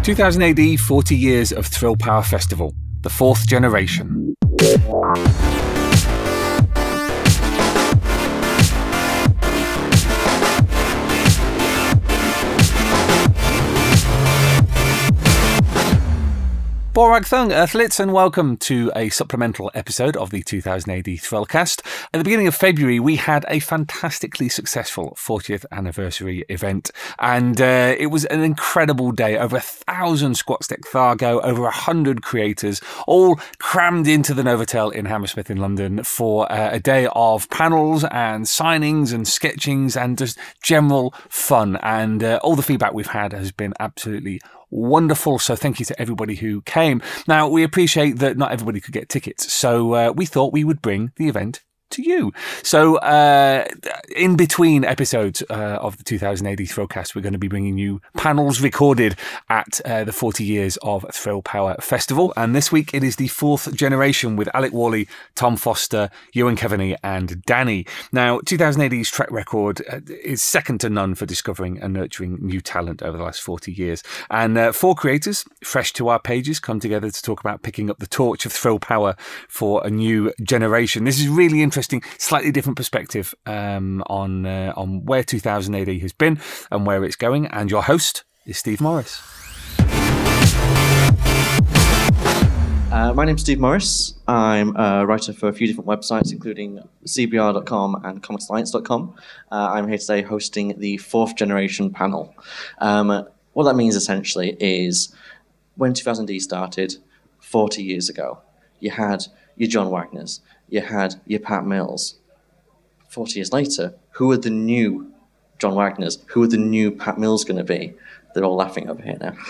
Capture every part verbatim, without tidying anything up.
two thousand A D, forty years of Thrill Power Festival, the fourth generation. Borag Thung, Earthlets, and welcome to a supplemental episode of the two thousand A D Thrillcast. At the beginning of February, we had a fantastically successful fortieth anniversary event, and uh, it was an incredible day. Over a thousand Squat's Deck Thargo, over a hundred creators, all crammed into the Novotel in Hammersmith in London for uh, a day of panels and signings and sketchings and just general fun. And uh, all the feedback we've had has been absolutely wonderful, so thank you to everybody who came. Now, we appreciate that not everybody could get tickets, so uh, we thought we would bring the event to you. So uh, in between episodes uh, of the two thousand A D Thrillcast, we're going to be bringing you panels recorded at uh, the forty years of Thrill Power Festival. And this week it is the fourth generation with Alec Worley, Tom Foster, Ewan Keaveney and Danny. Now, two thousand A D's track record uh, is second to none for discovering and nurturing new talent over the last forty years. And uh, four creators, fresh to our pages, come together to talk about picking up the torch of Thrill Power for a new generation. This is really interesting. Slightly different perspective um, on uh, on where two thousand A D has been and where it's going. And your host is Steve Morris. Uh, my name's Steve Morris. I'm a writer for a few different websites, including C B R dot com and Comics Alliance dot com. Uh, I'm here today hosting the fourth generation panel. Um, what that means essentially is when two thousand A D started forty years ago, you had your John Wagners, you had your Pat Mills. forty years later, who are the new John Wagners? Who are the new Pat Mills going to be? They're all laughing over here now.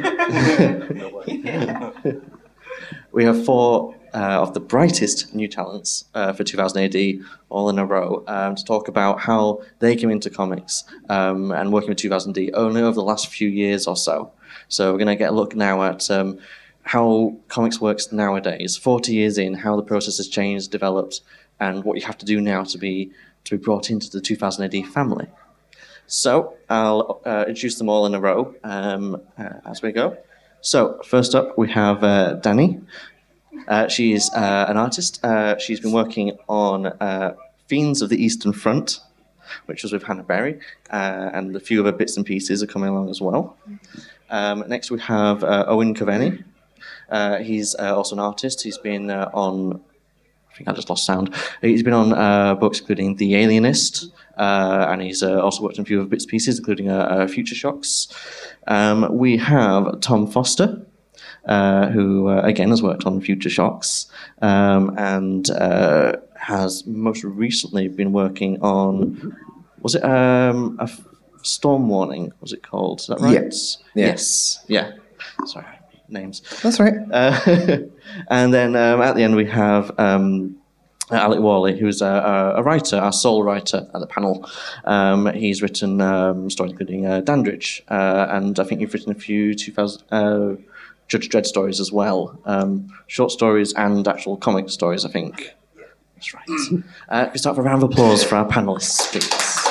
We have four uh, of the brightest new talents uh, for two thousand A D all in a row um, to talk about how they came into comics um, and working with two thousand A D only over the last few years or so. So we're going to get a look now at um, how comics works nowadays, forty years in, how the process has changed, developed, and what you have to do now to be to be brought into the two thousand A D family. So I'll uh, introduce them all in a row um, uh, as we go. So first up, we have uh, Danny. Uh, she is uh, an artist. Uh, she's been working on uh, Fiends of the Eastern Front, which was with Hannah Berry, uh, and a few other bits and pieces are coming along as well. Um, next, we have uh, Ewan Keaveney. Uh, he's uh, also an artist. He's been uh, on, I think I just lost sound. He's been on uh, books including The Alienist, uh, and he's uh, also worked on a few of bits and pieces, including uh, uh, Future Shocks. Um, we have Tom Foster, uh, who uh, again has worked on Future Shocks, um, and uh, has most recently been working on, was it um, a Storm Warning? Was it called? Is that right? Yes. Yes. Yeah. Sorry. Names. That's right. Uh, and then um, at the end we have um, Alec Worley, who's a, a writer, our sole writer at the panel. Um, he's written um, stories including uh, Dandridge, uh, and I think you've written a few two thousand uh, Judge Dredd stories as well, um, short stories and actual comic stories, I think. That's right. Uh, can we start with a round of applause for our panelists, please?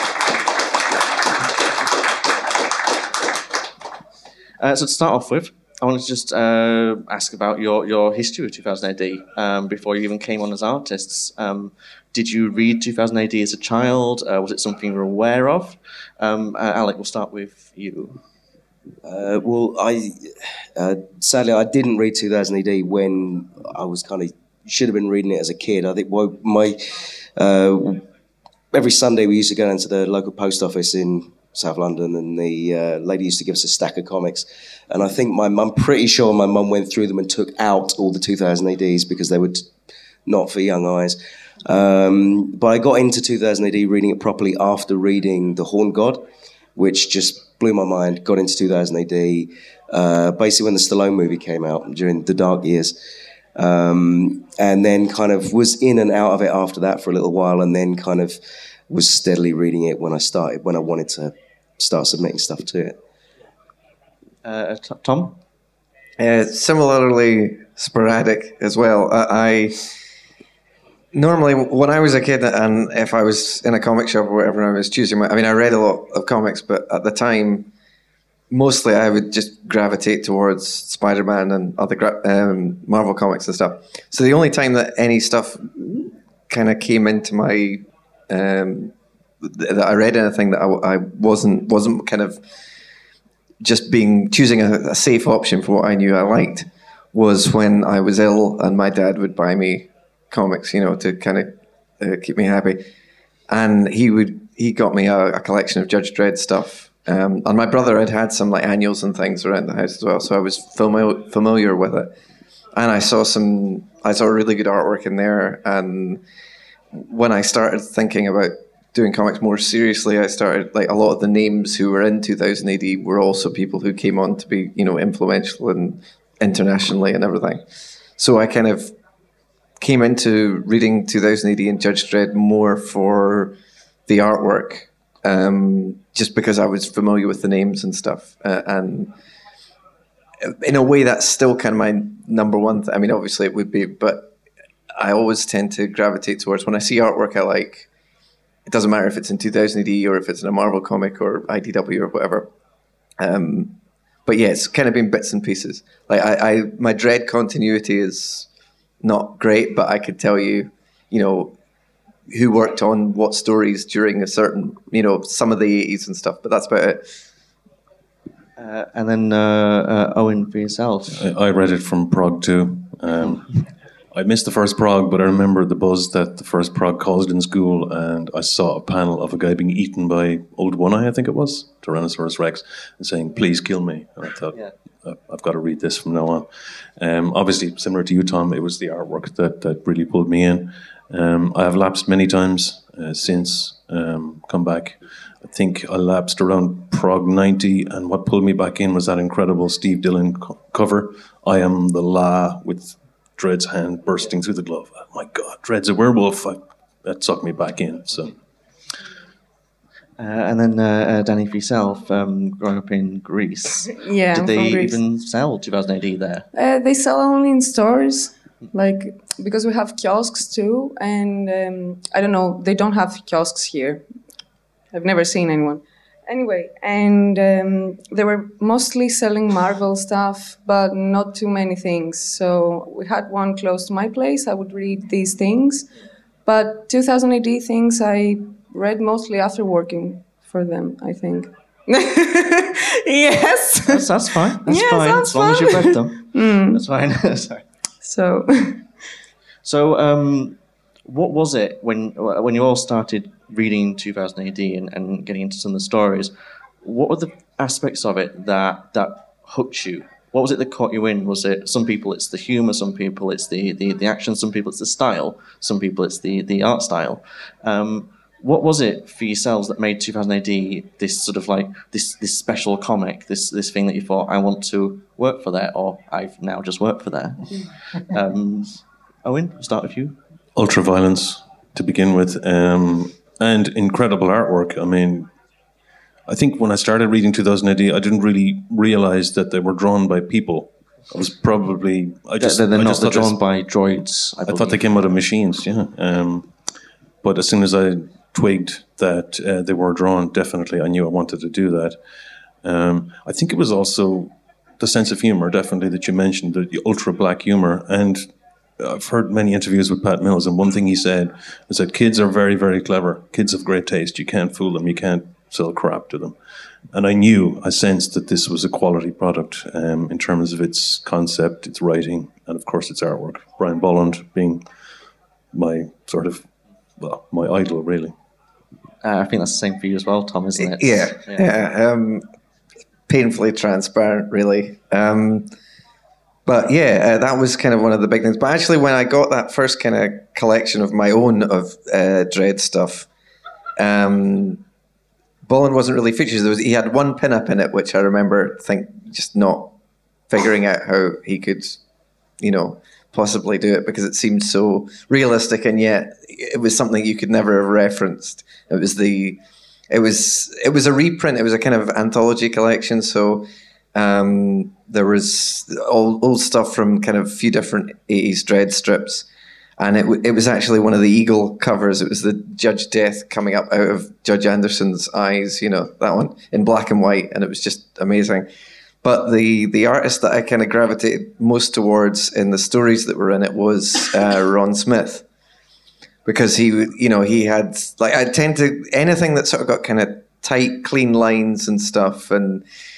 Uh, so to start off with, I wanted to just uh, ask about your, your history with two thousand A D um, before you even came on as artists. Um, did you read two thousand A D as a child? Uh, was it something you were aware of? Um, uh, Alec, we'll start with you. Uh, well, I uh, sadly I didn't read two thousand A D when I was kind of should have been reading it as a kid. I think well, my uh, every Sunday we used to go down to the local post office in South London, and the uh, lady used to give us a stack of comics. And I think my mum, pretty sure my mum went through them and took out all the two thousand A Ds because they were t- not for young eyes. Um, but I got into two thousand A D reading it properly after reading The Horned God, which just blew my mind. Got into two thousand A D, uh, basically when the Stallone movie came out during the dark years. Um, and then kind of was in and out of it after that for a little while, and then kind of was steadily reading it when I started, when I wanted to start submitting stuff to it. Uh, t- Tom? Uh, similarly sporadic as well. Uh, I normally, when I was a kid, and if I was in a comic shop or whatever, I was choosing my, I mean, I read a lot of comics, but at the time, mostly I would just gravitate towards Spider-Man and other gra- um, Marvel comics and stuff. So the only time that any stuff kind of came into my um, th- that I read anything that I, I wasn't wasn't kind of just being choosing a, a safe option for what I knew I liked was when I was ill and my dad would buy me comics, you know, to kind of uh, keep me happy. And he would he got me a, a collection of Judge Dredd stuff. Um, and my brother had had some like annuals and things around the house as well, so I was fami- familiar with it. And I saw some, I saw really good artwork in there. And when I started thinking about doing comics more seriously, I started like a lot of the names who were in two thousand A D were also people who came on to be, you know, influential and internationally and everything. So I kind of came into reading two thousand A D and Judge Dredd more for the artwork. Um, just because I was familiar with the names and stuff. Uh, and in a way, that's still kind of my number one th- I mean, obviously it would be, but I always tend to gravitate towards, when I see artwork I like, it doesn't matter if it's in two thousand A D or if it's in a Marvel comic or I D W or whatever. Um, but yeah, it's kind of been bits and pieces. Like I, I, my Dredd continuity is not great, but I could tell you, you know, who worked on what stories during a certain, you know, some of the eighties and stuff, but that's about it. Uh, and then uh, uh, Owen, for yourself. I, I read it from Prague too. Um, I missed the first Prague, but I remember the buzz that the first Prague caused in school, and I saw a panel of a guy being eaten by Old One-Eye, I think it was, Tyrannosaurus Rex, and saying, "Please kill me." And I thought, yeah. I've got to read this from now on. Um, obviously, similar to you, Tom, it was the artwork that, that really pulled me in. Um, I have lapsed many times uh, since um, come back. I think I lapsed around Prague ninety, and what pulled me back in was that incredible Steve Dillon co- cover, I Am the La, with Dredd's hand bursting through the glove. Oh my God, Dredd's a werewolf. I, that sucked me back in. So. Uh, and then, uh, uh, Danny, for yourself, um, growing up in Greece, yeah, did I'm they from Greece. even sell two thousand A D there? Uh, they sell only in stores, like, because we have kiosks too, and um, I don't know, they don't have kiosks here. I've never seen anyone. Anyway, and um, they were mostly selling Marvel stuff, but not too many things. So we had one close to my place. I would read these things, but two thousand A D things I read mostly after working for them, I think. Yes. That's, that's fine. That's Yeah, fine. sounds As long as fun. you've read them. Mm. That's fine. Sorry. So, So, um, what was it when when you all started reading two thousand A D and, and getting into some of the stories? What were the aspects of it that that hooked you? What was it that caught you in? Was it, some people it's the humor, some people it's the, the, the action, some people it's the style, some people it's the, the art style. Um, what was it for yourselves that made two thousand A D this sort of like this this special comic, this this thing that you thought, I want to work for that, or I've now just worked for that? um, Owen, I'll start with you. Ultraviolence to begin with, um, and incredible artwork. I mean, I think when I started reading two thousand A D, I didn't really realize that they were drawn by people. I was probably I just they're, they're I not just they're thought drawn this- by droids. I, I thought they came out of machines, yeah. Um, but as soon as I twigged that uh, they were drawn, definitely I knew I wanted to do that. Um, I think it was also the sense of humor, definitely, that you mentioned, the, the ultra black humor. And I've heard many interviews with Pat Mills, and one thing he said is that kids are very, very clever. Kids have great taste. You can't fool them. You can't sell crap to them. And I knew, I sensed that this was a quality product um, in terms of its concept, its writing, and of course its artwork. Brian Bolland being my sort of, well, my idol, really. Uh, I think that's the same for you as well, Tom, isn't it? Yeah, yeah. Um, painfully transparent, really. Um, but yeah, uh, that was kind of one of the big things. But actually, when I got that first kind of collection of my own of uh, Dredd stuff, um, Bolland wasn't really featured. There was, he had one pin-up in it, which I remember think just not figuring out how he could, you know, possibly do it, because it seemed so realistic, and yet it was something you could never have referenced. It was the, it was it was a reprint. It was a kind of anthology collection. So um, there was old old stuff from kind of a few different eighties Dredd strips, And it, w- it was actually one of the Eagle covers. It was the Judge Death coming up out of Judge Anderson's eyes, you know, that one in black and white. And it was just amazing. But the, the artist that I kind of gravitated most towards in the stories that were in it was uh, Ron Smith. Because he, you know, he had, like, I tend to, anything that sort of got kind of tight, clean lines and stuff. And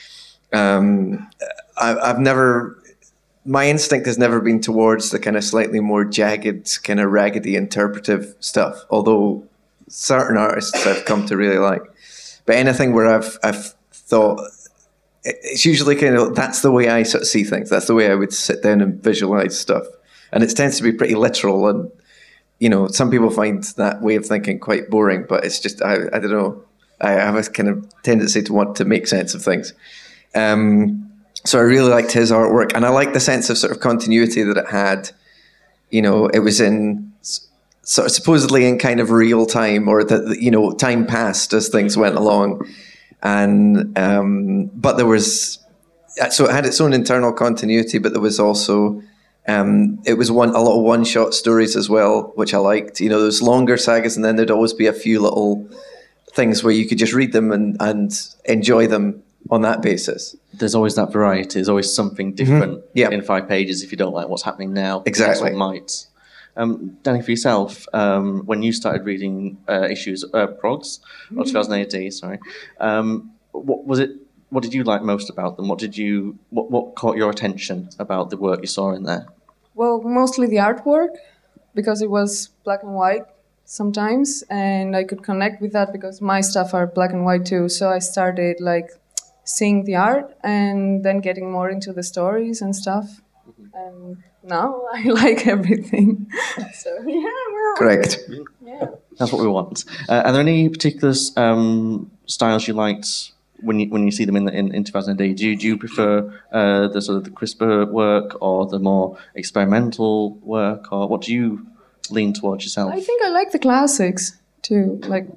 um, I, I've never... My instinct has never been towards the kind of slightly more jagged, kind of raggedy interpretive stuff, although certain artists I've come to really like. But anything where I've I've thought, it's usually kind of, that's the way I sort of see things. That's the way I would sit down and visualize stuff. And it tends to be pretty literal. And, you know, some people find that way of thinking quite boring, but it's just, I, I don't know, I have a kind of tendency to want to make sense of things. Um, So I really liked his artwork, and I liked the sense of sort of continuity that it had. You know, it was in sort of supposedly in kind of real time, or that, you know, time passed as things went along, and um, but there was, so it had its own internal continuity, but there was also um, it was one a lot of one shot stories as well, which I liked. You know, there was longer sagas, and then there'd always be a few little things where you could just read them and and enjoy them on that basis. There's always that variety. There's always something different Mm-hmm. Yeah. in five pages if you don't like what's happening now. Exactly. The next one might. Um, Danny, for yourself, um, when you started reading uh, issues, uh, progs, or two thousand A D, sorry, um, what was it? What did you like most about them? What did you? What, what caught your attention about the work you saw in there? Well, mostly the artwork, because it was black and white sometimes, and I could connect with that because my stuff are black and white too. So I started like seeing the art and then getting more into the stories and stuff. And now I like everything. So yeah, Correct. yeah. That's what we want. Uh, are there any particular um, styles you liked when you when you see them in the, in, in two thousand A D? Do you, do you prefer uh, the sort of the crisper work or the more experimental work, or what do you lean towards yourself? I think I like the classics too. Like,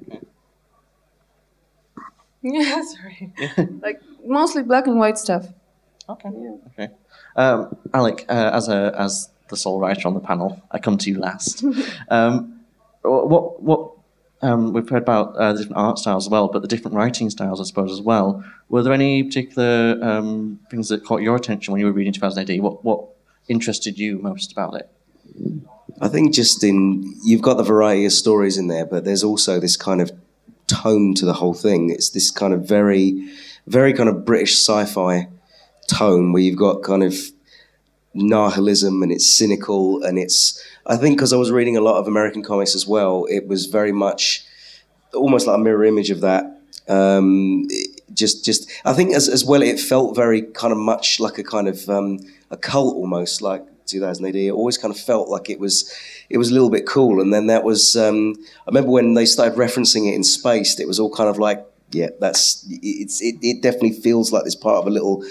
yeah, sorry. Like mostly black and white stuff. Okay. Yeah. Okay. Um, Alec, uh, as a as the sole writer on the panel, I come to you last. um, what what um, we've heard about uh, the different art styles as well, but the different writing styles, I suppose, as well. Were there any particular um, things that caught your attention when you were reading two thousand A D? What what interested you most about it? I think just in, you've got the variety of stories in there, but there's also this kind of tone to the whole thing. It's this kind of very, very kind of British sci-fi tone where you've got kind of nihilism and it's cynical and it's, I think because I was reading a lot of American comics as well, it was very much almost like a mirror image of that. Um, just, just, I think as as well, it felt very kind of much like a kind of um, a cult almost, like two thousand A D. It always kind of felt like it was, it was a little bit cool. And then that was, um, I remember when they started referencing it in Spaced, it was all kind of like, yeah, that's, it's, it, it definitely feels like this part of a little,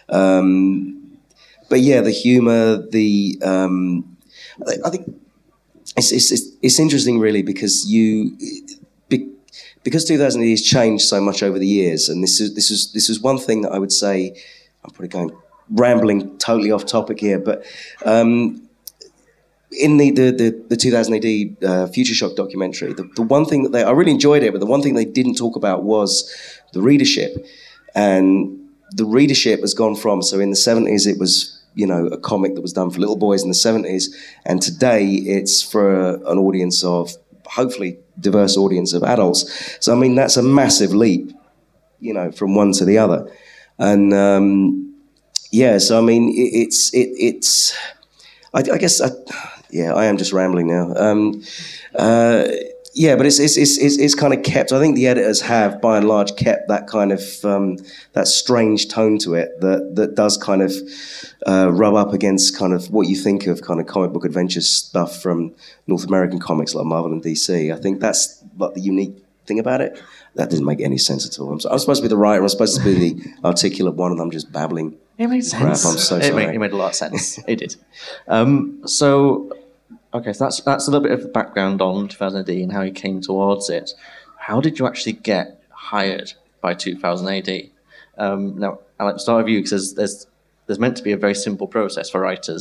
um, but yeah, the humor, the, um, I, I think it's, it's, it's, it's interesting really because you, be, because two thousand A D has changed so much over the years. And this is, this is, this is one thing that I would say, I'm probably going rambling totally off topic here, but um, in the, the, the, the two thousand A D uh, Future Shock documentary, the, the one thing that they, I really enjoyed it, but the one thing they didn't talk about was the readership. And the readership has gone from, so in the seventies it was, you know, a comic that was done for little boys in the seventies, and today it's for an audience of, hopefully, diverse audience of adults. So, I mean, that's a massive leap, you know, from one to the other. And, um, yeah, so, I mean, it, it's, it, it's, I, I guess, I, yeah, I am just rambling now. Um, uh, yeah, but it's, it's, it's, it's, it's kind of kept, I think the editors have, by and large, kept that kind of, um, that strange tone to it that, that does kind of uh, rub up against kind of what you think of kind of comic book adventure stuff from North American comics like Marvel and D C. I think that's like the unique thing about it. That didn't make any sense at all. I'm, I'm supposed to be the writer, I'm supposed to be the articulate one, and I'm just babbling. It made sense. Crap, I'm so it sorry. Made, it made a lot of sense. It did. Um, so, okay, so that's that's a little bit of the background on two thousand A D and how you came towards it. How did you actually get hired by two thousand A D? Um, now, Alex, start with you, because there's, there's there's meant to be a very simple process for writers.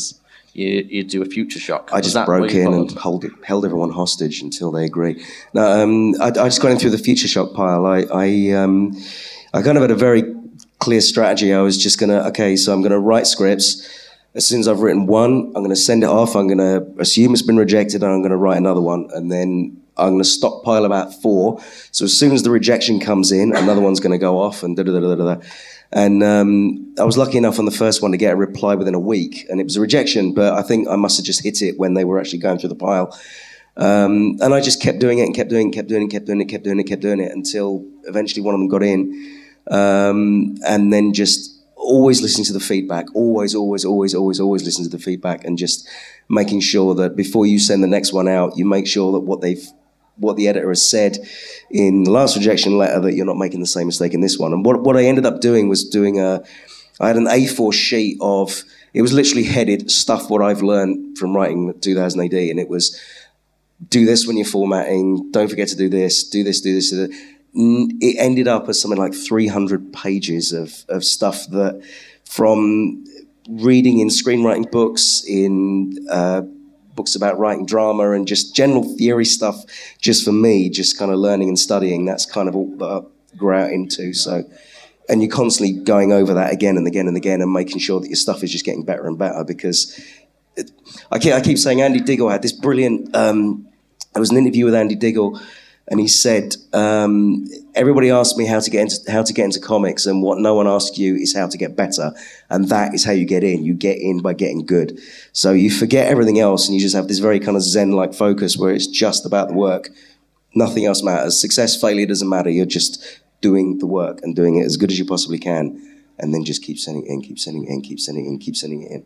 you you do a Future Shock. I Was just that broke what you in and followed? hold it, held everyone hostage until they agree. No, um, I, I just got in through the Future Shock pile. I, I, um, I kind of had a very clear strategy. I was just going to, okay, so I'm going to write scripts. As soon as I've written one, I'm going to send it off. I'm going to assume it's been rejected, and I'm going to write another one. And then I'm going to stockpile about four. So as soon as the rejection comes in, another one's going to go off, and da da da da da. And um, I was lucky enough on the first one to get a reply within a week, and it was a rejection, but I think I must have just hit it when they were actually going through the pile. Um, and I just kept doing it and kept doing it, kept doing it, kept doing it, kept doing it, kept doing it until eventually one of them got in. Um, and then just always listening to the feedback, always, always, always, always, always listen to the feedback, and just making sure that before you send the next one out, you make sure that what they've what the editor has said in the last rejection letter, that you're not making the same mistake in this one. And what, what I ended up doing was doing a, I had an A four sheet of, it was literally headed stuff what I've learned from writing two thousand A D, and it was, do this when you're formatting, don't forget to do this, do this, do this, do this. It ended up as something like three hundred pages of, of stuff that, from reading in screenwriting books, in uh, books about writing drama, and just general theory stuff, just for me, just kind of learning and studying, that's kind of all that I grew out into. So, and you're constantly going over that again and again and again, and making sure that your stuff is just getting better and better, because it, I, keep, I keep saying Andy Diggle had this brilliant, um, there was an interview with Andy Diggle, and he said, um, everybody asked me how to get into how to get into comics, and what no one asks you is how to get better, and that is how you get in. You get in by getting good. So you forget everything else, and you just have this very kind of Zen-like focus where it's just about the work. Nothing else matters. Success, failure doesn't matter. You're just doing the work and doing it as good as you possibly can, and then just keep sending it in, keep sending it in, keep sending it in, keep sending it in.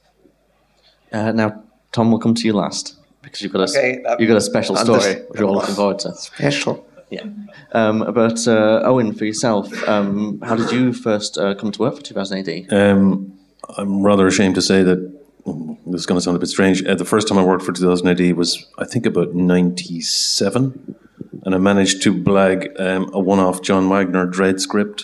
Uh, now, Tom, we'll come to you last, because you've got a Okay, uh, you've got a special under- story which we're all looking forward to. Special. Yeah. Um, but uh, Owen, for yourself, um, how did you first uh, come to work for two thousand A D? Um, I'm rather ashamed to say that, mm, this is going to sound a bit strange. Uh, the first time I worked for two thousand A D was, I think, about ninety-seven, and I managed to blag um, a one-off John Wagner Dread script.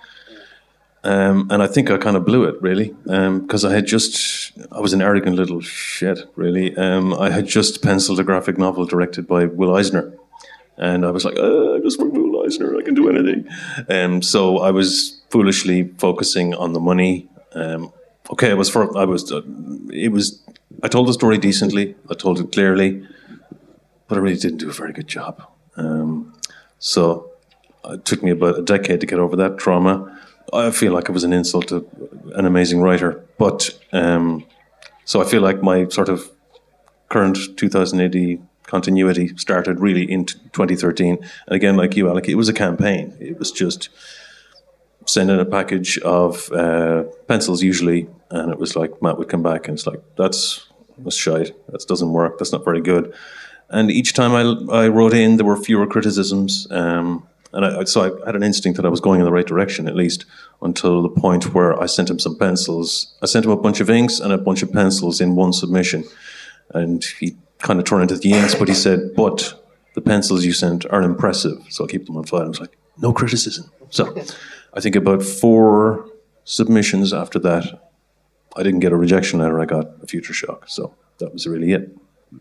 Um, and I think I kind of blew it, really, because um, I had just, I was an arrogant little shit, really. Um, I had just penciled a graphic novel directed by Will Eisner. And I was like, uh, I just work with Will Eisner, I can do anything. Um, so I was foolishly focusing on the money. Um, okay, I was, for, I was, uh, it was, I told the story decently, I told it clearly, but I really didn't do a very good job. Um, so it took me about a decade to get over that trauma. I feel like it was an insult to an amazing writer. But, um, so I feel like my sort of current two thousand A D continuity started really in twenty thirteen. And again, like you, Alec, it was a campaign. It was just sending a package of uh, pencils usually, and it was like Matt would come back and it's like, that's, that's shite. That doesn't work. That's not very good. And each time I, I wrote in, there were fewer criticisms. Um, and I, so I had an instinct that I was going in the right direction, at least, until the point where I sent him some pencils. I sent him a bunch of inks and a bunch of pencils in one submission. And he kind of turned into the inks, but he said, but the pencils you sent are impressive, so I'll keep them on file. I was like, no criticism. So I think about four submissions after that, I didn't get a rejection letter, I got a Future Shock. So that was really it.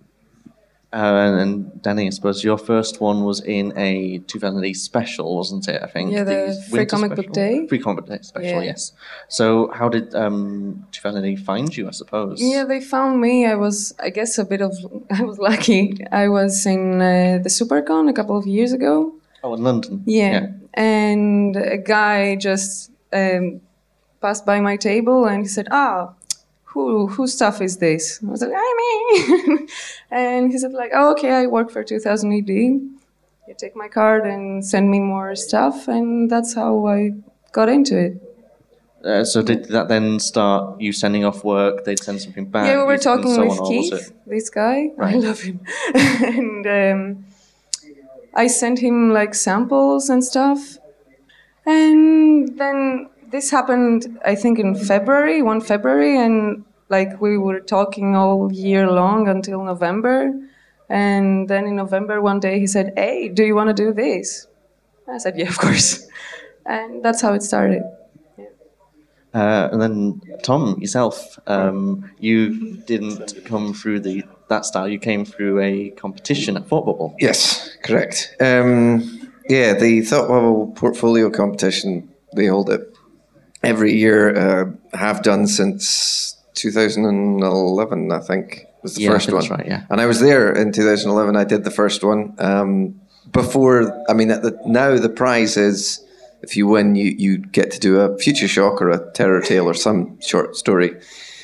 Uh, and Danny, I suppose your first one was in a two thousand A D special, wasn't it? I think. Yeah, the Free winter Comic Book special? Day. Free Comic Book Day special, Yeah. yes. So how did um, two thousand A D find you, I suppose? Yeah, they found me. I was, I guess, a bit of, I was lucky. I was in uh, the Supercon a couple of years ago. Oh, in London. Yeah. And a guy just um, passed by my table and he said, ah, who whose stuff is this? I was like, I me. And he said, like, oh, okay, I work for two thousand A D. You take my card and send me more stuff. And that's how I got into it. Uh, so did that then start you sending off work? They'd send something back. Yeah, we were you- and talking so with on, or was Keith, it- this guy. I Right. love him. And um, I sent him like samples and stuff. And then this happened, I think, in February, one February, and like we were talking all year long until November. And then in November, one day he said, hey, do you want to do this? I said, yeah, of course. And that's how it started. Uh, and then Tom, yourself, um, you didn't come through the that style. You came through a competition at Thought Bubble. Yes, correct. Um, yeah, the Thought Bubble portfolio competition, they hold it every year, uh, have done since two thousand eleven, I think, was the Yeah, I first think one. that's right, yeah. And I was there in two thousand eleven. I did the first one. Um, before, I mean, at the, now the prize is, if you win, you, you get to do a Future Shock or a Terror Tale or some short story.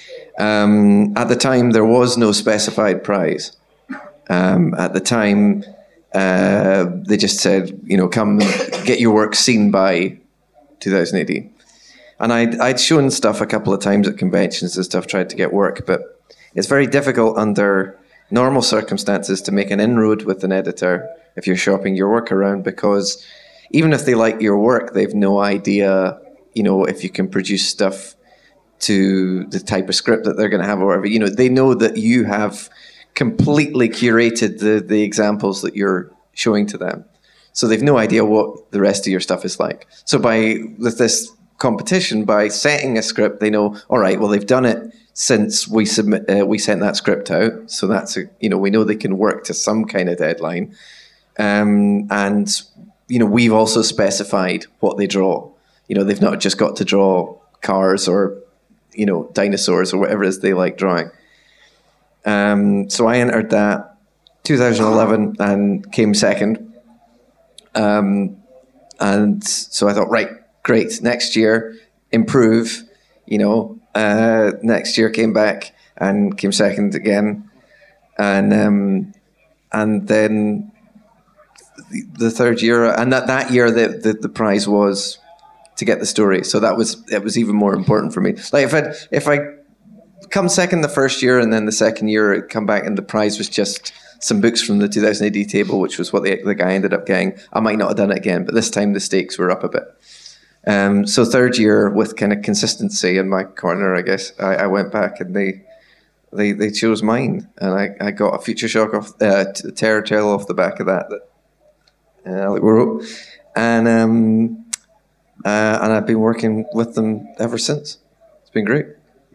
Um, at the time, there was no specified prize. Um, at the time, uh, they just said, you know, come get your work seen by two thousand A D. And I'd, I'd shown stuff a couple of times at conventions and stuff, tried to get work, but it's very difficult under normal circumstances to make an inroad with an editor if you're shopping your work around, because even if they like your work, they've no idea, you know, if you can produce stuff to the type of script that they're going to have or whatever. You know, they know that you have completely curated the, the examples that you're showing to them. So they've no idea what the rest of your stuff is like. So by, with this competition, by setting a script, they know, all right, well, they've done it since we submit, uh, we sent that script out. So that's, a, you know, we know they can work to some kind of deadline. Um, and, you know, we've also specified what they draw. You know, they've not just got to draw cars or, you know, dinosaurs or whatever it is they like drawing. Um, so I entered that two thousand eleven and came second. Um, and so I thought, right, great, next year, improve, you know. Uh, next year came back and came second again. And um, and then the, the third year, and that, that year the, the, the prize was to get the story. So that was, it was even more important for me. Like if I if I come second the first year and then the second year I'd come back and the prize was just some books from the two thousand A D table, which was what the, the guy ended up getting, I might not have done it again, but this time the stakes were up a bit. Um, so third year, with kind of consistency in my corner, I guess, I, I went back and they they they chose mine, and I, I got a Future Shock off, uh, a Terror Tale off the back of that that uh, Alec wrote, and um, uh, and I've been working with them ever since. It's been great.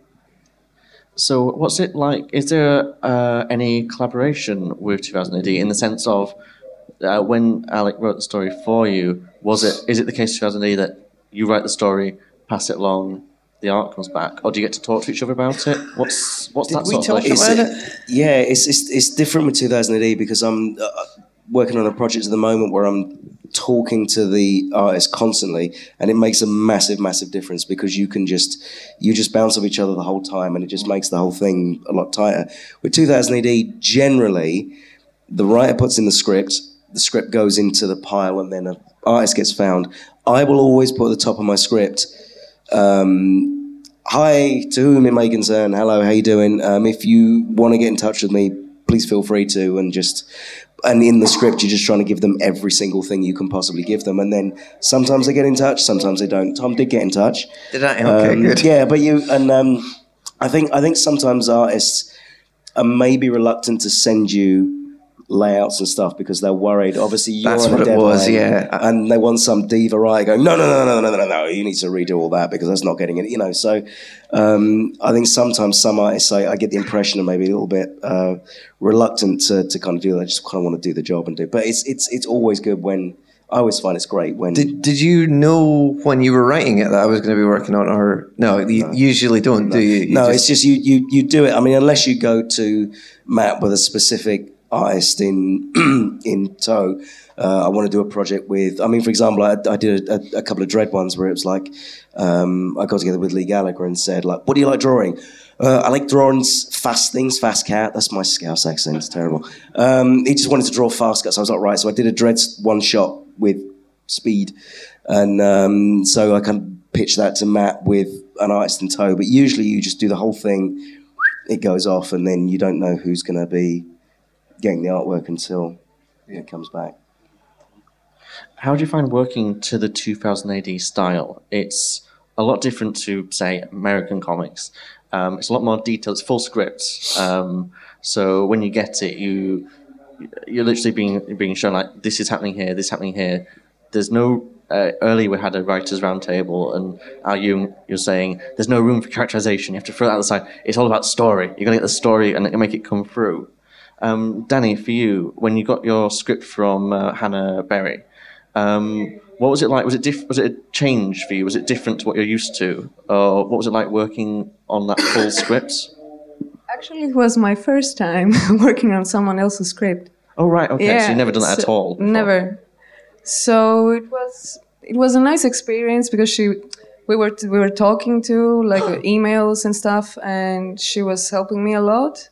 So what's it like? Is there uh, any collaboration with two thousand A D in the sense of uh, when Alec wrote the story for you? Was it is it the case two thousand A D that you write the story, pass it along, the art comes back, or do you get to talk to each other about it? What's what's Did that we sort talk of relationship? about it? Yeah, it's, it's it's different with two thousand A D because I'm uh, working on a project at the moment where I'm talking to the artist constantly, and it makes a massive, massive difference because you can just you just bounce off each other the whole time, and it just makes the whole thing a lot tighter. With two thousand A D, generally, the writer puts in the script, the script goes into the pile, and then an artist gets found. I will always put at the top of my script, um, hi, to whom it may concern, hello, how you doing? Um, if you want to get in touch with me, please feel free to, and just, and in the script, you're just trying to give them every single thing you can possibly give them, and then sometimes they get in touch, sometimes they don't. Tom did get in touch. Did I? Okay, um, good. Yeah, but you, and um, I think I think sometimes artists are maybe reluctant to send you layouts and stuff because they're worried. Obviously, you're That's on what a it deadline, was, yeah. and they want some diva writer going, no, no, no, no, no, no, no, no, you need to redo all that because that's not getting it, you know. So um, I think sometimes some artists, I, I get the impression of maybe a little bit uh, reluctant to, to kind of do that. I just kind of want to do the job and do. But it's it's it's always good when I always find it's great when. Did Did you know when you were writing it that I was going to be working on it, or no? You no. usually don't, no. do you? you no, just... it's just you you you do it. I mean, unless you go to Matt with a specific artist in in tow. Uh, I want to do a project with, I mean, for example, I, I did a, a couple of Dread ones where it was like, um, I got together with Lee Gallagher and said, like, what do you like drawing? Uh, I like drawing fast things, fast cat. That's my Scouse accent, it's terrible. Um, he just wanted to draw fast cats. So I was like, right, so I did a Dreads one shot with speed. And um, so I kind of pitched that to Matt with an artist in tow. But usually you just do the whole thing, it goes off, and then you don't know who's going to be getting the artwork until it comes back. How do you find working to the two thousand A D style? It's a lot different to, say, American comics. Um, it's a lot more detailed. It's full script. Um, so when you get it, you you're literally being being shown like this is happening here, this is happening here. There's no uh, earlier we had a writers' roundtable, and Al Jung, you're saying there's no room for characterization. You have to throw that aside. It's all about story. You're going to get the story and make it come through. Um, Danny, for you, when you got your script from uh, Hannah Berry, um, what was it like? Was it diff- was it a change for you? Was it different to what you're used to? Or what was it like working on that full script? Actually, it was my first time working on someone else's script. Oh, right, okay. Yeah, so you've never done that at so- all? Before. Never. So it was it was a nice experience because she we were we were talking to like emails and stuff, and she was helping me a lot.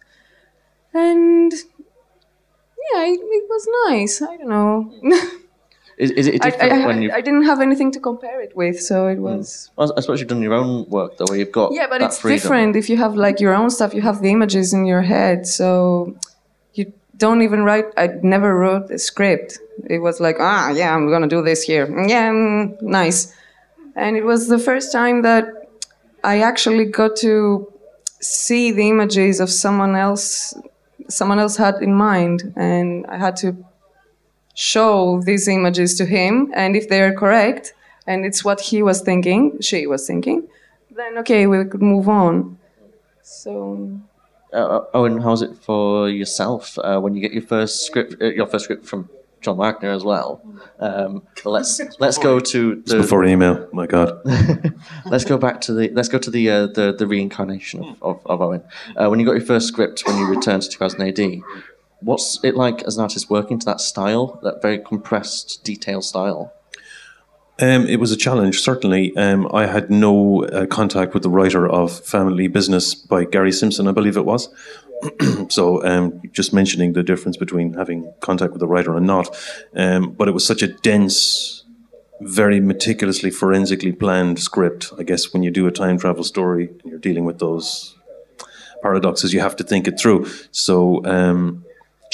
And yeah, it, it was nice. I don't know. Is, is it I, different I, when you? I, I didn't have anything to compare it with, so it was. Well, I suppose you've done your own work though, where you've got Yeah, but that it's freedom. different if you have like your own stuff. You have the images in your head, so you don't even write. I never wrote a script. It was like, ah, yeah, I'm gonna do this here. Yeah, mm, nice. And it was the first time that I actually got to see the images of someone else. Someone else had in mind, and I had to show these images to him, and if they are correct, and it's what he was thinking, she was thinking, then okay, we could move on. So, Uh, Owen, how's it for yourself uh, when you get your first script? Uh, your first script from John Wagner as well. Um, but let's let's go to the, Before email, my God. let's go back to the let's go to the uh, the, the reincarnation of, of, of Owen. Uh, when you got your first script, when you returned to two thousand A D, what's it like as an artist working to that style, that very compressed, detailed style? Um, it was a challenge, certainly. Um, I had no uh, contact with the writer of Family Business by Gary Simpson, I believe it was. So um, just mentioning the difference between having contact with the writer and not. Um, but it was such a dense, very meticulously, forensically planned script. I guess when you do a time travel story and you're dealing with those paradoxes, you have to think it through. So um,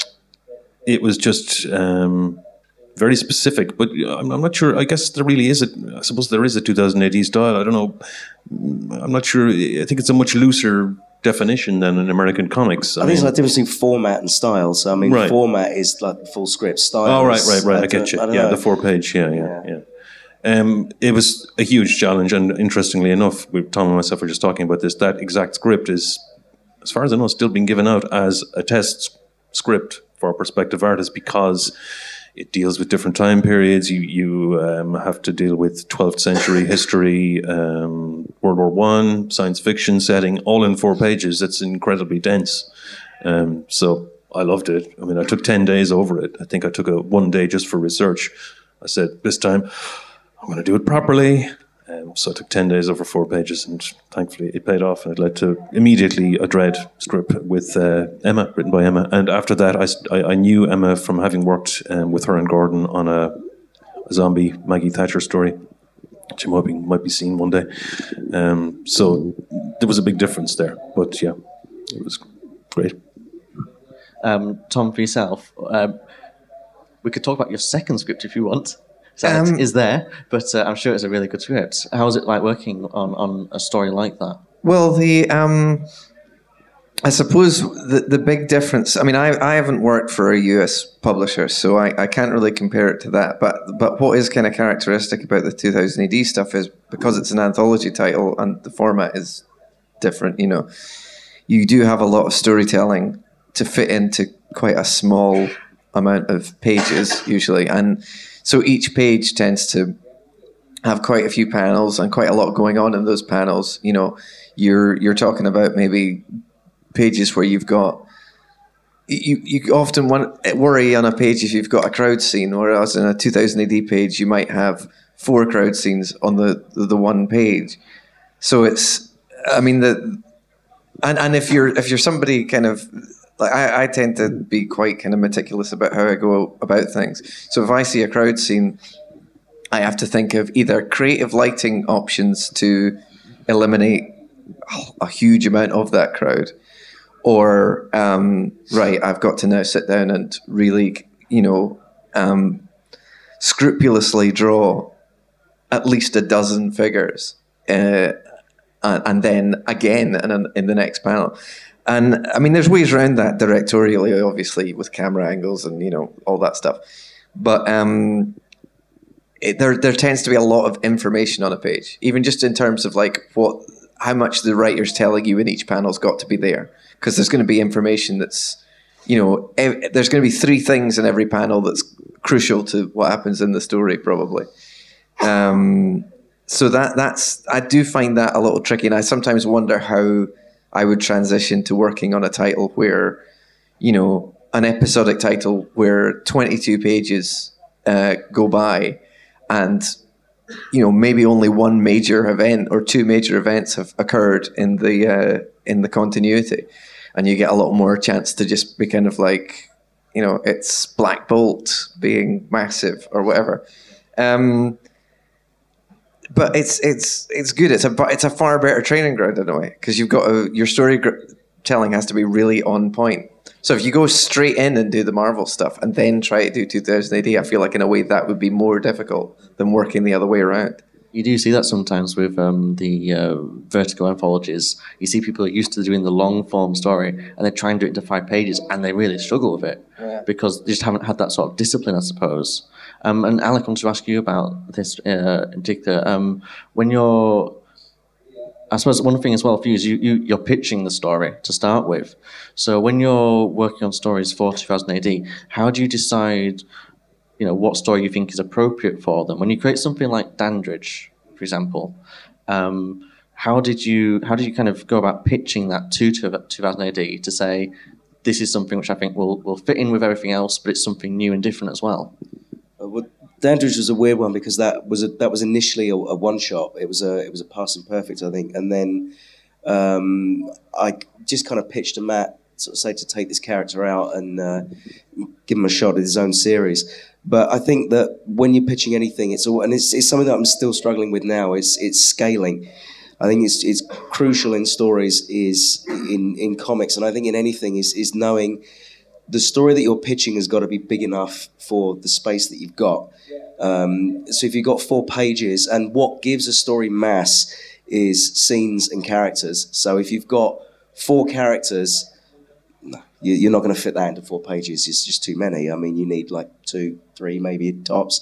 it was just... Um, very specific, but I'm, I'm not sure. I guess there really is a. I suppose there is a two thousand A D style. I don't know. I'm not sure. I think it's a much looser definition than in American comics. I, I think it's like difference between format and style. So I mean, right. format is like the full script. Style. Oh, right, is, right, right. I, I get you. I Yeah, know. the four page. Yeah, yeah, yeah. yeah. Um, it was a huge challenge, and interestingly enough, we, Tom and myself were just talking about this. That exact script is, as far as I know, still being given out as a test script for prospective artists because it deals with different time periods. You you um, have to deal with twelfth century history, um, World War One, science fiction setting, all in four pages. It's incredibly dense. Um, so I loved it. I mean, I took ten days over it. I think I took a one day just for research. I said, this time, I'm going to do it properly. Um, so I took ten days over four pages, and thankfully it paid off, and it led to immediately a Dread script with uh, Emma, written by Emma. And after that, I, I, I knew Emma from having worked um, with her and Gordon on a, a zombie Maggie Thatcher story, which might be, might be seen one day. Um, so there was a big difference there. But yeah, it was great. Um, Tom, for yourself, um, we could talk about your second script if you want. So Um, it is there, but uh, I'm sure it's a really good script. How was it like working on, on a story like that? Well, the um, I suppose the the big difference. I mean, I I haven't worked for a U S publisher, so I, I can't really compare it to that. But but what is kind of characteristic about the two thousand A D stuff is because it's an anthology title and the format is different. You know, you do have a lot of storytelling to fit into quite a small amount of pages usually, and so each page tends to have quite a few panels and quite a lot going on in those panels. You know, you're you're talking about maybe pages where you've got you you often want worry on a page if you've got a crowd scene, whereas in a two thousand A D page you might have four crowd scenes on the the, the one page. So it's I mean the and and if you're if you're somebody kind of like I, I tend to be quite kind of meticulous about how I go about things. So if I see a crowd scene, I have to think of either creative lighting options to eliminate a huge amount of that crowd, or um, right, I've got to now sit down and really, you know, um, scrupulously draw at least a dozen figures, uh, and, and then again in, in the next panel. And I mean, there's ways around that directorially, obviously, with camera angles and, you know, all that stuff. But um, it, there there tends to be a lot of information on a page, even just in terms of like what how much the writer's telling you in each panel's got to be there, because there's going to be information that's, you know, ev- there's going to be three things in every panel that's crucial to what happens in the story, probably. Um, so that that's I do find that a little tricky, and I sometimes wonder how I would transition to working on a title where, you know, an episodic title where twenty-two pages uh, go by, and you know maybe only one major event or two major events have occurred in the uh, in the continuity, and you get a lot more chance to just be kind of like, you know, it's Black Bolt being massive or whatever. Um, but it's it's it's good. It's a it's a far better training ground in a way, because you've got a, your story gr- telling has to be really on point. So if you go straight in and do the Marvel stuff and then try to do two thousand A D, I feel like in a way that would be more difficult than working the other way around. You do see that sometimes with um, the uh, Vertigo anthologies. You see people are used to doing the long form story, and they try and do it into five pages, and they really struggle with it yeah. because they just haven't had that sort of discipline, I suppose. Um, and Alec, I want to ask you about this uh, in particular. Um, when you're I suppose one thing as well for you is you, you, you're pitching the story to start with. So when you're working on stories for two thousand A D, how do you decide, you know, what story you think is appropriate for them? When you create something like Dandridge, for example, um, how did you how did you kind of go about pitching that to two thousand A D to say, this is something which I think will, will fit in with everything else, but it's something new and different as well? Uh, well, Dandridge was a weird one because that was a, that was initially a, a one shot. It was a it was a passing perfect, I think, and then um, I just kind of pitched to Matt, sort of say to take this character out and uh, give him a shot at his own series. But I think that when you're pitching anything, it's all and it's, it's something that I'm still struggling with now. It's it's scaling. I think it's it's crucial in stories, is in, in comics, and I think in anything is is knowing the story that you're pitching has got to be big enough for the space that you've got. Um, so if you've got four pages, and what gives a story mass is scenes and characters. So if you've got four characters, you're not going to fit that into four pages. It's just too many. I mean, you need like two, three, maybe tops.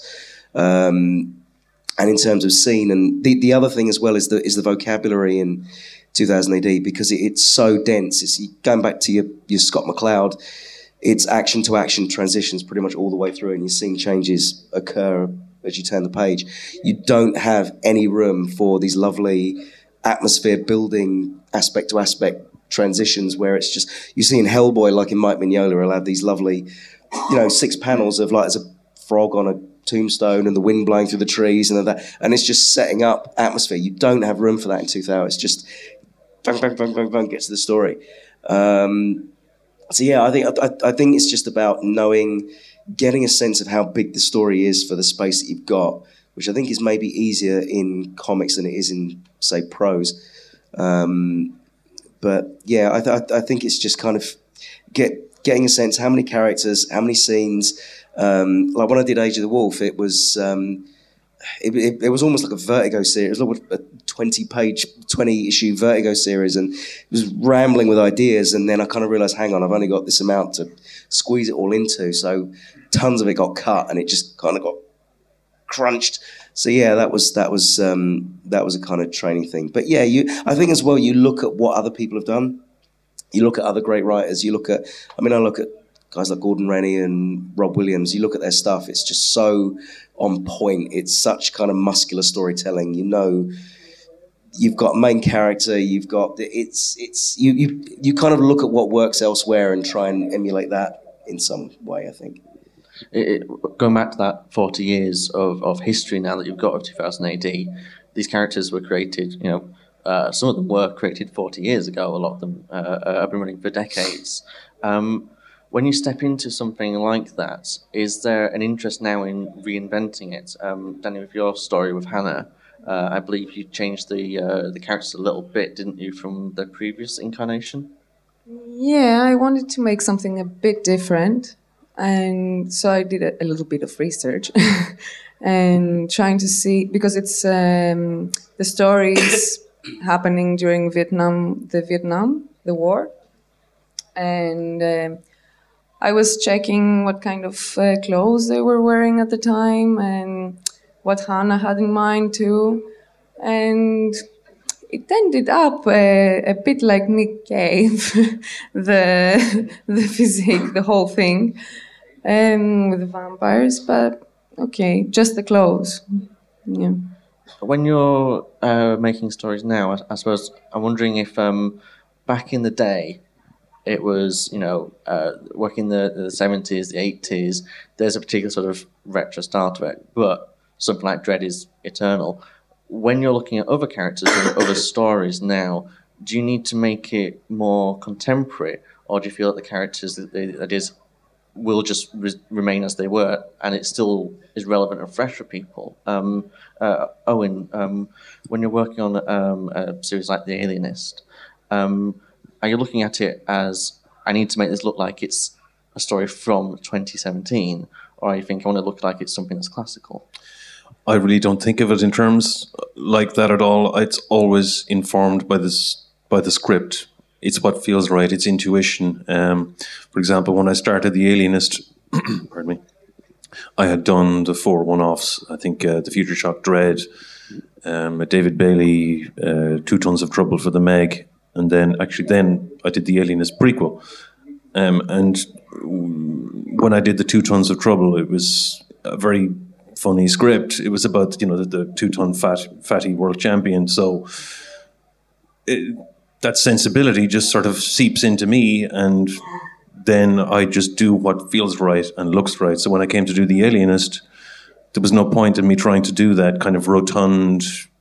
Um, and in terms of scene, and the, the other thing as well is the is the vocabulary in two thousand A D, because it, it's so dense. It's going back to your, your Scott McCloud. It's action to action transitions pretty much all the way through, and your scene changes occur as you turn the page. You don't have any room for these lovely atmosphere building aspect to aspect transitions where it's just, you see in Hellboy, like in Mike Mignola, he'll have these lovely, you know, six panels of like, there's a frog on a tombstone and the wind blowing through the trees and that, and it's just setting up atmosphere. You don't have room for that in two thousand. It's just bang, bang, bang, bang, bang, get to the story. Um, So yeah, I think I, I think it's just about knowing, getting a sense of how big the story is for the space that you've got, which I think is maybe easier in comics than it is in, say, prose. Um, but yeah, I, th- I think it's just kind of get getting a sense how many characters, how many scenes. Um, like when I did Age of the Wolf, it was um, it, it, it was almost like a Vertigo series, like a twenty-page, twenty-issue Vertigo series, and it was rambling with ideas. And then I kind of realised, hang on, I've only got this amount to squeeze it all into. So tons of it got cut, and it just kind of got crunched. So yeah, that was that was um, that was a kind of training thing. But yeah, you, I think as well, you look at what other people have done. You look at other great writers. You look at, I mean, I look at guys like Gordon Rennie and Rob Williams. You look at their stuff; it's just so on point. It's such kind of muscular storytelling. You know, you've got main character. You've got it's it's you you you kind of look at what works elsewhere and try and emulate that in some way, I think. It, it, going back to that forty years of, of history now that you've got of two thousand A D, these characters were created, you know, uh, some of them were created forty years ago. A lot of them uh, have been running for decades. Um, when you step into something like that, is there an interest now in reinventing it? Um, Danny, with your story with Hannah, uh, I believe you changed the uh, the characters a little bit, didn't you, from the previous incarnation? Yeah, I wanted to make something a bit different. And so I did a, a little bit of research and trying to see, because it's um, the stories happening during Vietnam, the Vietnam, the war. And um, I was checking what kind of uh, clothes they were wearing at the time. And what Hannah had in mind too. And it ended up uh, a bit like Nick Cave, the the physique, the whole thing, um, with the vampires. But okay, just the clothes. Yeah. When you're uh, making stories now, I, I suppose I'm wondering if um, back in the day, it was, you know, uh, working the the seventies, the eighties. There's a particular sort of retro style to it, but something like Dread is eternal. When you're looking at other characters and other stories now, do you need to make it more contemporary, or do you feel that the characters that, they, that is will just re- remain as they were, and it still is relevant and fresh for people? Um, uh, Owen, um, when you're working on um, a series like The Alienist, um, are you looking at it as, I need to make this look like it's a story from twenty seventeen, or are you think I want to look like it's something that's classical? I really don't think of it in terms like that at all. It's always informed by this by the script. It's what feels right. It's intuition. Um, for example, when I started The Alienist, pardon me, I had done the four one-offs. I think uh, The Future Shock, Dread, um, David Bailey, uh, Two Tons of Trouble for the Meg, and then actually then I did The Alienist prequel. Um, and when I did the Two Tons of Trouble, it was a very funny script. It was about, you know, the, the two-ton fat, fatty world champion. So it, that sensibility just sort of seeps into me, and then I just do what feels right and looks right. So when I came to do The Alienist, there was no point in me trying to do that kind of rotund,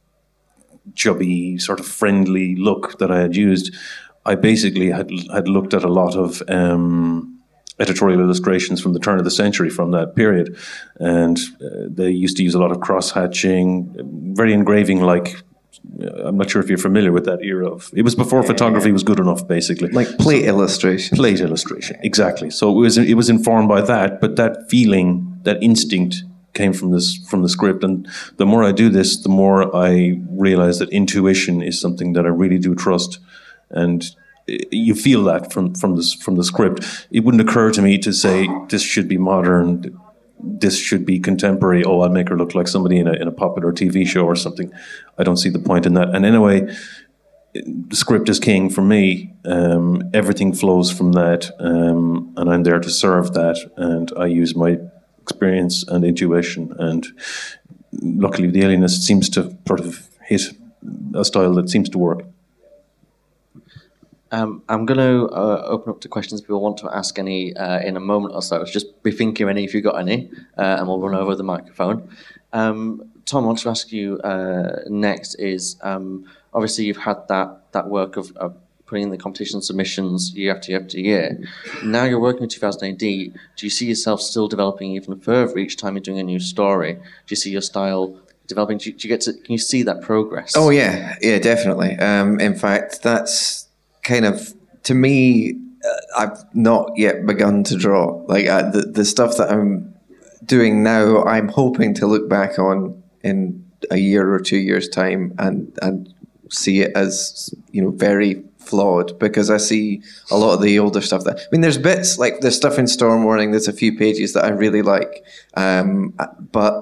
chubby, sort of friendly look that I had used. I basically had had looked at a lot of um, editorial illustrations from the turn of the century from that period, and uh, they used to use a lot of cross-hatching, very engraving-like. Uh, I'm not sure if you're familiar with that era of. It was before yeah, photography was good enough, basically. Like plate so, illustration. Plate illustration, exactly. So it was it was informed by that, but that feeling, that instinct, came from this from the script. And the more I do this, the more I realize that intuition is something that I really do trust. And you feel that from from this from the script. It wouldn't occur to me to say this should be modern, this should be contemporary. Oh, I'll make her look like somebody in a in a popular T V show or something. I don't see the point in that. And anyway, the script is king for me. Um, everything flows from that, um, and I'm there to serve that. And I use my experience and intuition. And luckily, The Alienist seems to sort of hit a style that seems to work. Um, I'm going to uh, open up to questions people want to ask any uh, in a moment or so. So just be thinking of any if you've got any, uh, and we'll run over the microphone. Um, Tom, I want to ask you uh, next is, um, obviously you've had that that work of, of putting in the competition submissions year after year after year. Now you're working with two thousand A D. Do you see yourself still developing even further each time you're doing a new story? Do you see your style developing? Do you, do you get to, can you see that progress? Oh, yeah. Yeah, definitely. Um, in fact, that's kind of, to me, uh, I've not yet begun to draw. Like uh, the the stuff that I'm doing now, I'm hoping to look back on in a year or two years' time and and see it as, you know, very flawed, because I see a lot of the older stuff that, I mean, there's bits like there's stuff in Storm Warning. There's a few pages that I really like, um, but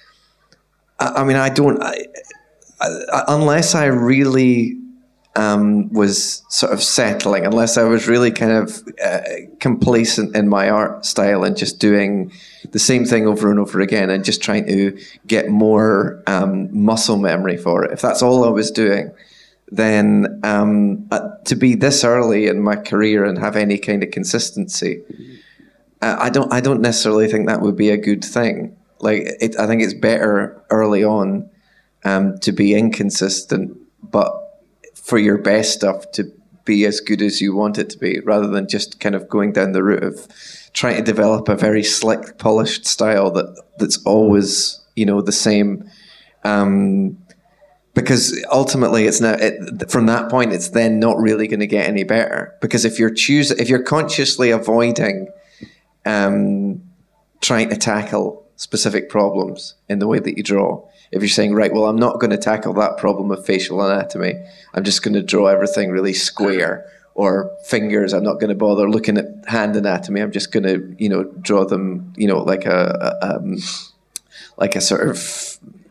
I, I mean, I don't I, I, unless I really. Um, was sort of settling, unless I was really kind of uh, complacent in my art style and just doing the same thing over and over again and just trying to get more um, muscle memory for it. If that's all I was doing, then um, uh, to be this early in my career and have any kind of consistency, uh, I don't I don't necessarily think that would be a good thing. Like it, I think it's better early on um, to be inconsistent, but for your best stuff to be as good as you want it to be, rather than just kind of going down the route of trying to develop a very slick, polished style that that's always, you know, the same. Um, because ultimately, it's not it, from that point, it's then not really going to get any better. Because if you're choose, if you're consciously avoiding um, trying to tackle specific problems in the way that you draw. If you're saying, right, well, I'm not going to tackle that problem of facial anatomy. I'm just going to draw everything really square. Or fingers, I'm not going to bother looking at hand anatomy. I'm just going to, you know, draw them, you know, like a, a um, like a sort of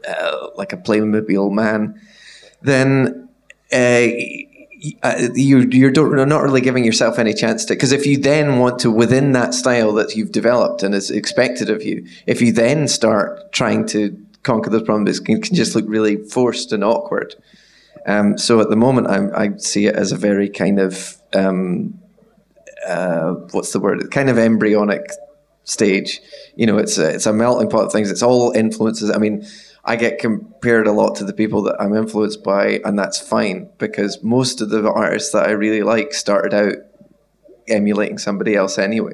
uh, like a Playmobil man, then uh, you you're don't, not really giving yourself any chance to. Because if you then want to, within that style that you've developed and is expected of you, if you then start trying to conquer those problems, it can, can just look really forced and awkward. Um, so at the moment, I'm, I see it as a very kind of um, uh, what's the word? Kind of embryonic stage. You know, it's a, it's a melting pot of things. It's all influences. I mean, I get compared a lot to the people that I'm influenced by, and that's fine, because most of the artists that I really like started out emulating somebody else anyway.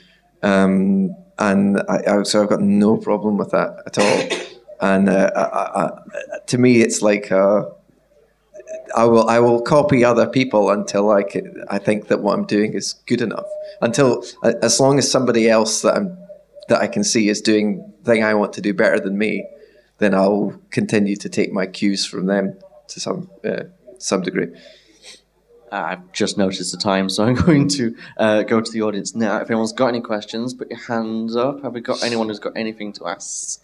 Um, and I, I, so I've got no problem with that at all. And uh, I, I, to me, it's like uh, I will I will copy other people until I can, I think that what I'm doing is good enough. Until as long as somebody else that I'm that I can see is doing the thing I want to do better than me, then I'll continue to take my cues from them to some uh, some degree. I've just noticed the time, so I'm going to uh, go to the audience now. If anyone's got any questions, put your hands up. Have we got anyone who's got anything to ask?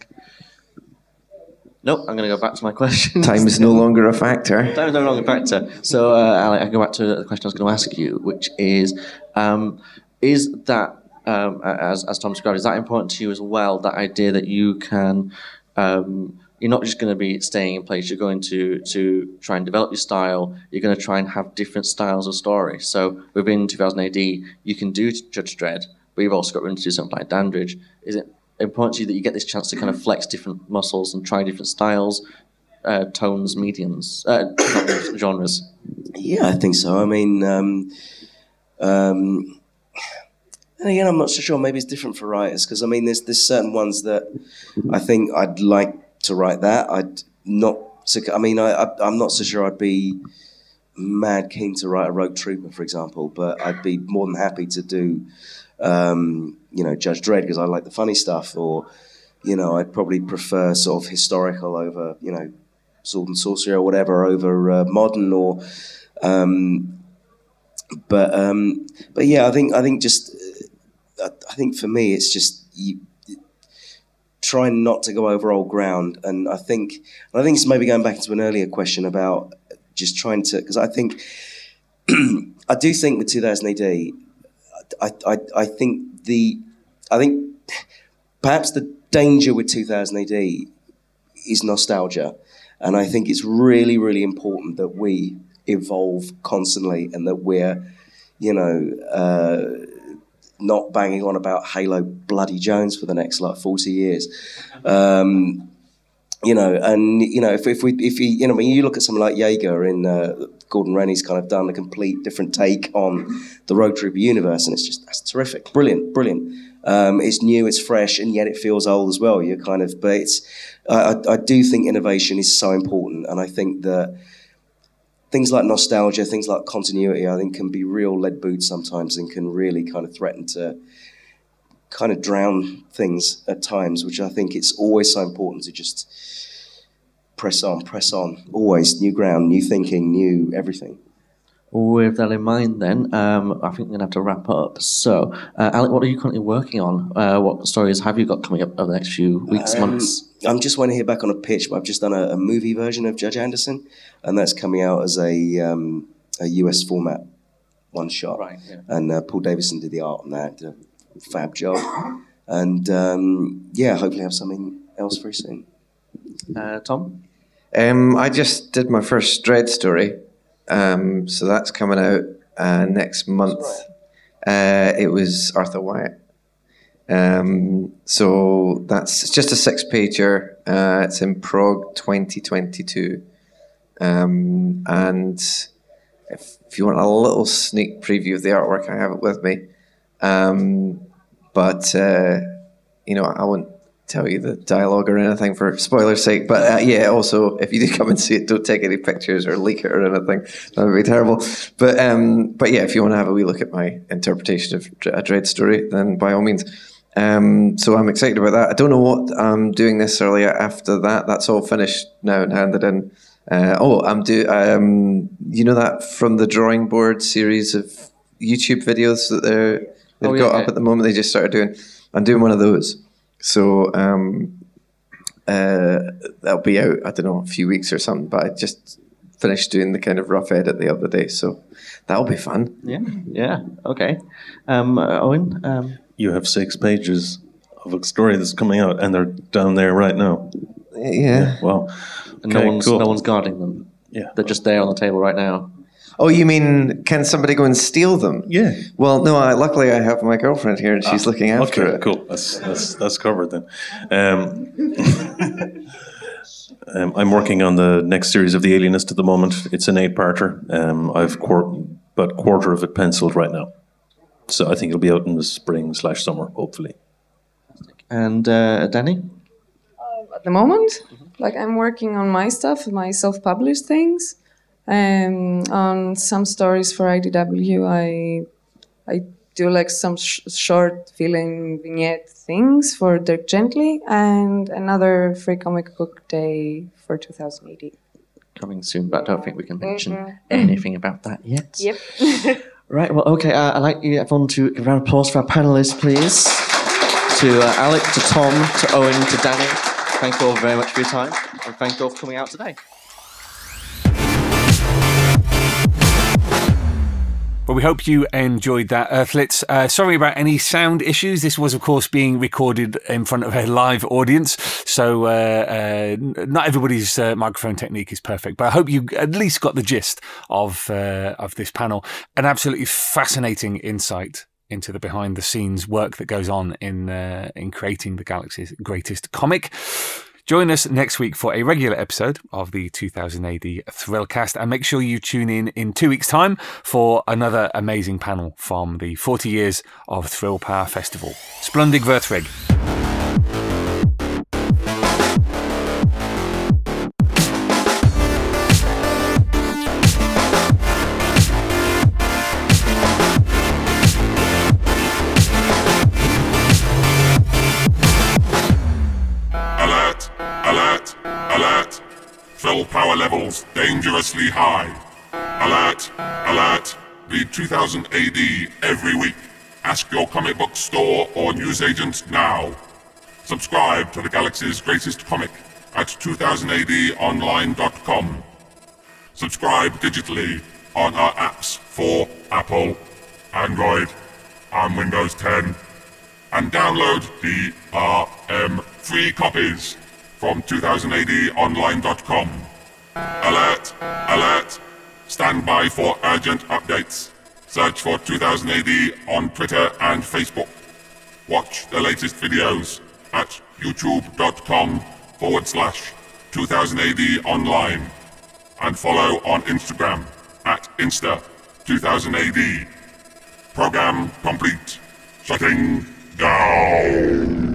Nope, I'm going to go back to my question. Time is no longer a factor. Time is no longer a factor. So, uh, Alec, I can go back to the question I was going to ask you, which is, um, is that, um, as, as Tom described, is that important to you as well, that idea that you can, um, you're not just going to be staying in place, you're going to, to try and develop your style, you're going to try and have different styles of story. So within two thousand A D, you can do Judge Dredd, but you've also got room to do something like Dandridge. Is it important to you that you get this chance to kind of flex different muscles and try different styles, uh, tones, mediums, uh, genres? Yeah, I think so. I mean, um, um, and again, I'm not so sure. Maybe it's different for writers, because I mean, there's there's certain ones that I think I'd like to write that. I'd not. To, I mean, I, I I'm not so sure I'd be mad keen to write a Rogue Trooper, for example, but I'd be more than happy to do. Um, you know, Judge Dredd, because I like the funny stuff, or, you know, I'd probably prefer sort of historical over, you know, sword and sorcery or whatever over uh, modern, or, um, but, um, but yeah, I think, I think just, uh, I think for me, it's just you, trying not to go over old ground, and I think, and I think it's maybe going back into an earlier question about just trying to, because I think, I do think with two thousand A D, I, I I think the I think perhaps the danger with two thousand A D is nostalgia, and I think it's really really important that we evolve constantly, and that we're, you know, uh, not banging on about Halo bloody Jones for the next like forty years. Um, you know, and you know, if if we if you you know, when you look at someone like Jaeger in uh, Gordon Rennie's kind of done a complete different take on the Rogue Trooper universe, and it's just that's terrific, brilliant, brilliant. Um, it's new, it's fresh, and yet it feels old as well. You're kind of, but it's I, I, I do think innovation is so important, and I think that things like nostalgia, things like continuity, I think can be real lead boots sometimes, and can really kind of threaten to kind of drown things at times, which I think it's always so important to just press on, press on, always new ground, new thinking, new everything. With that in mind, then, um, I think we're going to have to wrap up. So, uh, Alec, what are you currently working on? Uh, what stories have you got coming up over the next few weeks, Um, months? I'm just waiting to hear back on a pitch, but I've just done a, a movie version of Judge Anderson, and that's coming out as a um, a U S format, one shot. Right, yeah. And uh, Paul Davison did the art on that, did a fab job. And um, yeah, hopefully have something else very soon. Uh, Tom? Um, I just did my first Dredd story, um, so that's coming out uh, next month. Uh, it was Arthur Wyatt. Um, so that's it's just a six-pager. Uh, it's in Prague twenty twenty-two. Um, and if, if you want a little sneak preview of the artwork, I have it with me. Um, but, uh, you know, I won't tell you the dialogue or anything for spoiler's sake. But uh, yeah, also, if you do come and see it, don't take any pictures or leak it or anything. That would be terrible. But um, but yeah, if you want to have a wee look at my interpretation of a Dredd story, then by all means. Um, so I'm excited about that. I don't know what I'm doing necessarily after that. That's all finished now and handed in. Uh, oh, I'm do um, you know that From the Drawing Board series of YouTube videos that they're, they've Oh, yeah, got yeah. up at the moment. They just started doing. I'm doing one of those. So um, uh, that'll be out, I don't know, a few weeks or something, but I just finished doing the kind of rough edit the other day, so that'll be fun. Yeah, yeah, okay. Um, uh, Owen? Um, You have six pages of a story that's coming out, and they're down there right now. Yeah. Wow. and no Okay, one's cool. no one's guarding them. Yeah. They're just there on the table right now. Oh, you mean, can somebody go and steal them? Yeah. Well, no, I, luckily I have my girlfriend here and she's looking after Okay, it. cool. That's that's that's covered then. Um, um, I'm working on the next series of The Alienist at the moment. It's an eight-parter. Um, I've quar- about a quarter of it penciled right now, so I think it'll be out in the spring slash summer, hopefully. And uh, Danny? At the moment, like I'm working on my stuff, my self-published things, um, on some stories for I D W. I I do like some sh- short fill-in vignette things for Dirk Gently, and another free comic book day for two thousand A D. Coming soon, but I don't think we can mention anything about that yet. Yep. Right, well, okay, uh, I'd like you everyone to give a round of applause for our panellists, please. To uh, Alec, to Tom, to Owen, to Danny. Thank you all very much for your time, and thank you all for coming out today. Well, we hope you enjoyed that, Earthlets. Uh, sorry about any sound issues. This was, of course, being recorded in front of a live audience, so uh, uh, not everybody's uh, microphone technique is perfect. But I hope you at least got the gist of uh, of this panel. An absolutely fascinating insight into the behind-the-scenes work that goes on in uh, in creating the galaxy's greatest comic. Join us next week for a regular episode of the two thousand A D Thrillcast, and make sure you tune in in two weeks' time for another amazing panel from the forty years of Thrill Power Festival. Splundig Vertrig. Alert! Alert! Alert! Thrill power levels dangerously high. Alert! Alert! Read two thousand A D every week. Ask your comic book store or newsagent now. Subscribe to the galaxy's greatest comic at two thousand A D online dot com. Subscribe digitally on our apps for Apple, Android, and Windows ten. And download D R M free copies from two thousand A D online dot com. Alert! Alert! Stand by for urgent updates. Search for two thousand A D on Twitter and Facebook. Watch the latest videos at youtube.com forward slash 2000AD online. And follow on Instagram at Insta two thousand A D. Program complete. Shutting down.